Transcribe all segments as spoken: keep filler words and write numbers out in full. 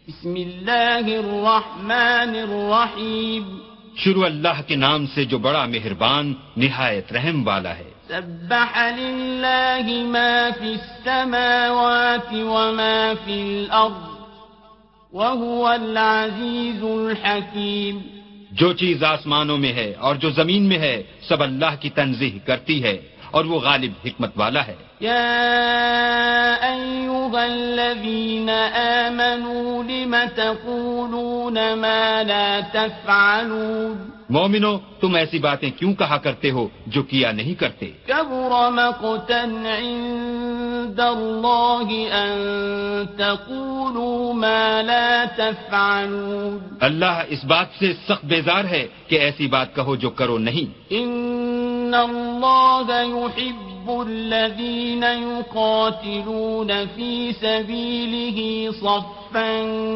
بسم اللہ الرحمن الرحیم. شروع اللہ کے نام سے جو بڑا مہربان نہایت رحم والا ہے. سبح للہ ما فی السماوات وما فی الارض وهو العزیز الحکیم. جو چیز آسمانوں میں ہے اور جو زمین میں ہے سب اللہ کی تنزیہ کرتی ہے اور وہ غالب حکمت والا ہے. یا ایھا الذین آمنوا لم تقولون ما لا تفعلون. مومنو تم ایسی باتیں کیوں کہا کرتے ہو جو کیا نہیں کرتے. کبر مقتا عند اللہ ان تقولوا ما لا تفعلون. اللہ اس بات سے سخت بیزار ہے کہ ایسی بات کہو جو کرو نہیں. ان اللہ يحب الذین یقاتلون فی سبیلہ صفا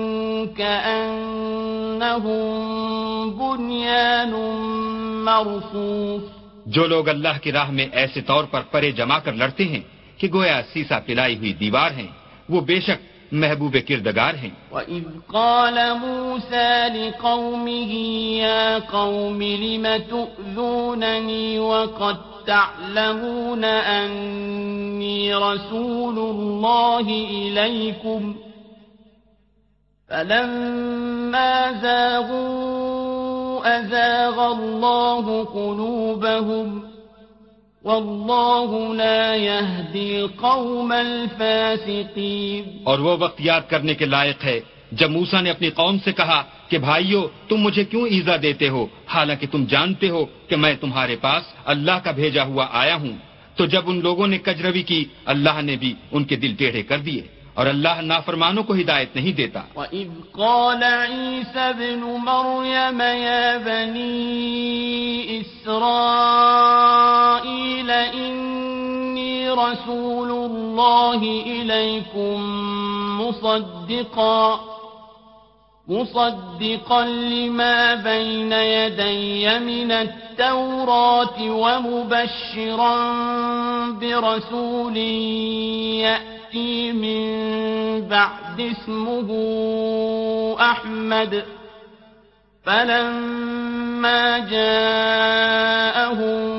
کأنہم بنیان مرصوص. جو لوگ اللہ کی راہ میں ایسے طور پر پرے جما کر لڑتے ہیں کہ گویا سیسا پلائی ہوئی دیوار ہیں وہ بے شک محبوب کردگار ہیں. وَإِذْ قَالَ مُوسَى لِقَوْمِهِ يَا قَوْمِ لِمَ تُؤْذُونَنِي وَقَدْ تَعْلَمُونَ أَنِّي رَسُولُ اللَّهِ إِلَيْكُمْ فَلَمَّا زَاغُوا أَزَاغَ اللَّهُ قُلُوبَهُمْ واللہ لا یہدی القوم الفاسقین. اور وہ وقت یاد کرنے کے لائق ہے جب موسیٰ نے اپنی قوم سے کہا کہ بھائیو تم مجھے کیوں ایذا دیتے ہو حالانکہ تم جانتے ہو کہ میں تمہارے پاس اللہ کا بھیجا ہوا آیا ہوں. تو جب ان لوگوں نے کجروی کی اللہ نے بھی ان کے دل ٹیڑھے کر دیے اور اللہ نافرمانوں کو ہدایت نہیں دیتا. وَإِذْ قَالَ عِيسَى ابْنُ مَرْيَمَ يَا بَنِي إِسْرَائِيلَ إِنِّي رَسُولُ اللَّهِ إِلَيْكُمْ مُصَدِّقًا مُصَدِّقًا لِمَا بَيْنَ يَدَيَّ مِنَ التَّوْرَاةِ وَمُبَشِّرًا بِرَسُولٍ يَأْتِي من بعد اسمه أحمد فلما جاءهم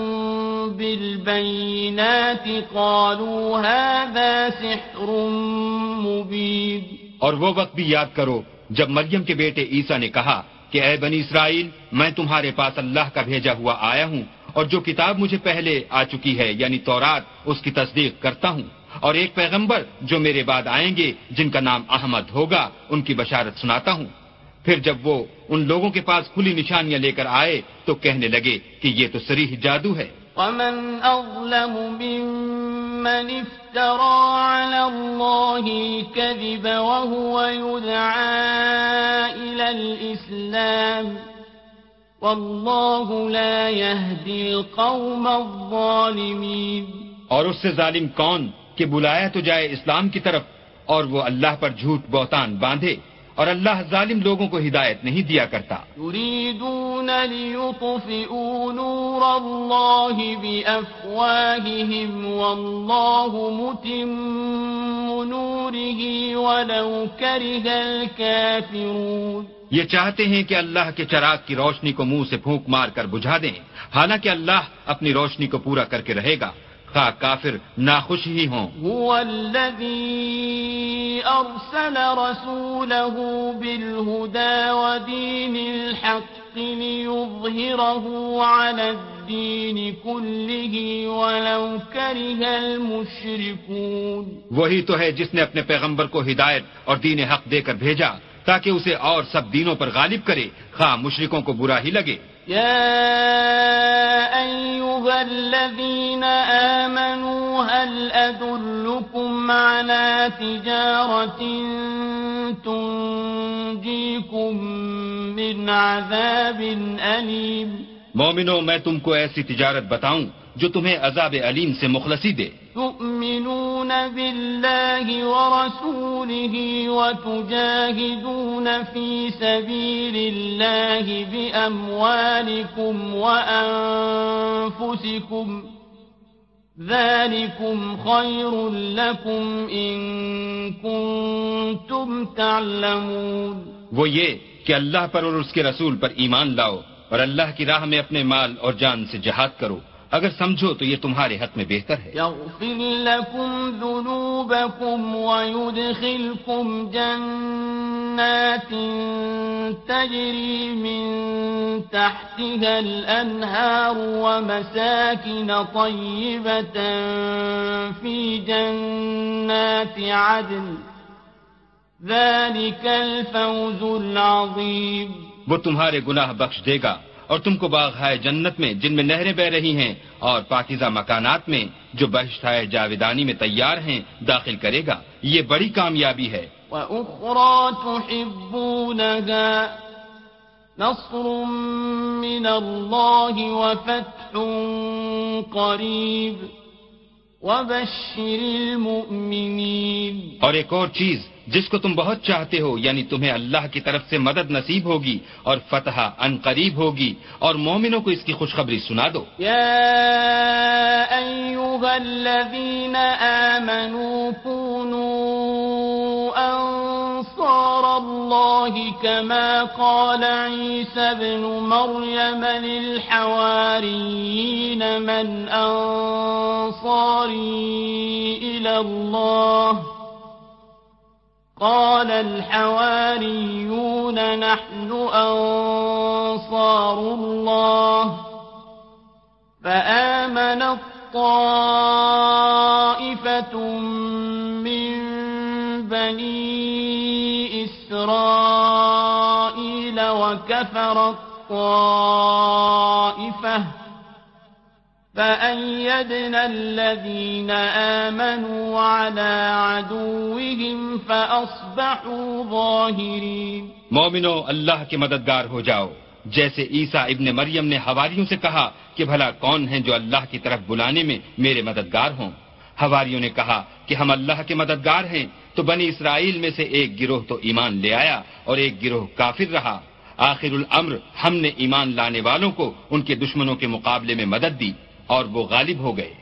بالبينات قالوا هذا سحر مبين. اور وہ وقت بھی یاد کرو جب مریم کے بیٹے عیسیٰ نے کہا کہ اے بنی اسرائیل میں تمہارے پاس اللہ کا بھیجا ہوا آیا ہوں اور جو کتاب مجھے پہلے آ چکی ہے یعنی تورات اس کی تصدیق کرتا ہوں اور ایک پیغمبر جو میرے بعد آئیں گے جن کا نام احمد ہوگا ان کی بشارت سناتا ہوں. پھر جب وہ ان لوگوں کے پاس کھلی نشانیاں لے کر آئے تو کہنے لگے کہ یہ تو صریح جادو ہے. وَمَنْ أَظْلَمُ مِمَّنِ افْتَرَى عَلَى اللَّهِ الْكَذِبَ وَهُوَ يُدْعَى إِلَى الْإِسْلَامِ وَاللَّهُ لَا يَهْدِي الْقَوْمَ الظَّالِمِينَ. اور اس سے ظالم کون کہ بلایا تو جائے اسلام کی طرف اور وہ اللہ پر جھوٹ بہتان باندھے اور اللہ ظالم لوگوں کو ہدایت نہیں دیا کرتا. یریدون لیطفئوا نور اللہ بافواہہم واللہ متم نورہ ولو کرہ الکافرون. یہ چاہتے ہیں کہ اللہ کے چراغ کی روشنی کو منہ سے پھونک مار کر بجھا دیں حالانکہ اللہ اپنی روشنی کو پورا کر کے رہے گا خواہ کافر ناخوش ہی ہوں. هو الذی ارسل رسولہ بالہدى ودین الحق لیظہرہ علی الدین کلہ ولو کرہ المشرکون. وہی تو ہے جس نے اپنے پیغمبر کو ہدایت اور دین حق دے کر بھیجا تاکہ اسے اور سب دینوں پر غالب کرے خواہ مشرکوں کو برا ہی لگے. يا أيها الذين آمنوا هل أدلكم على تجارة تنجيكم من عذاب أليم. مومنو میں تم کو ایسی تجارت بتاؤں جو تمہیں عذاب علیم سے مخلصی دے. تؤمنون بالله ورسوله وتجاهدون في سبيل الله بأموالكم وأنفسكم ذلكم خير لكم إن كنتم تعلمون. وہ یہ کہ اللہ پر اور اس کے رسول پر ایمان لاؤ اور اللہ کی راہ میں اپنے مال اور جان سے جہاد کرو، اگر سمجھو تو یہ تمہارے حق میں بہتر ہے. يغفر لكم ذنوبكم ويدخلكم جنات تجري من تحتها الأنهار ومساكن طيبة في جنات عدن ذلك الفوز العظيم. وہ تمہارے گناہ بخش دے گا اور تم کو باغ جنت میں جن میں نہریں بہ رہی ہیں اور پاکیزہ مکانات میں جو بہشت جاویدانی میں تیار ہیں داخل کرے گا. یہ بڑی کامیابی ہے. وَأُخْرَى تُحِبُّونَهَا نَصْرٌ مِّنَ اللَّهِ وَفَتْحٌ قَرِيبٌ وَبَشِّرِ الْمُؤْمِنِينَ. اور ایک اور چیز جس کو تم بہت چاہتے ہو، یعنی تمہیں اللہ کی طرف سے مدد نصیب ہوگی اور فتح ان قریب ہوگی، اور مومنوں کو اس کی خوشخبری سنا دو. یا ایھا الذین آمنوا كونوا انصار اللہ کما قال عیسی ابن مریم للحواریین من انصاری الی اللہ قال الحواريون نحن أنصار الله فآمنت طائفة من بني إسرائيل وكفرت طائفة فأيدنا الذين آمنوا على عدوهم فأصبحوا ظاهرين. مومنو اللہ کے مددگار ہو جاؤ، جیسے عیسیٰ ابن مریم نے حواریوں سے کہا کہ بھلا کون ہیں جو اللہ کی طرف بلانے میں میرے مددگار ہوں. حواریوں نے کہا کہ ہم اللہ کے مددگار ہیں، تو بنی اسرائیل میں سے ایک گروہ تو ایمان لے آیا اور ایک گروہ کافر رہا. آخر الامر ہم نے ایمان لانے والوں کو ان کے دشمنوں کے مقابلے میں مدد دی اور وہ غالب ہو گئے.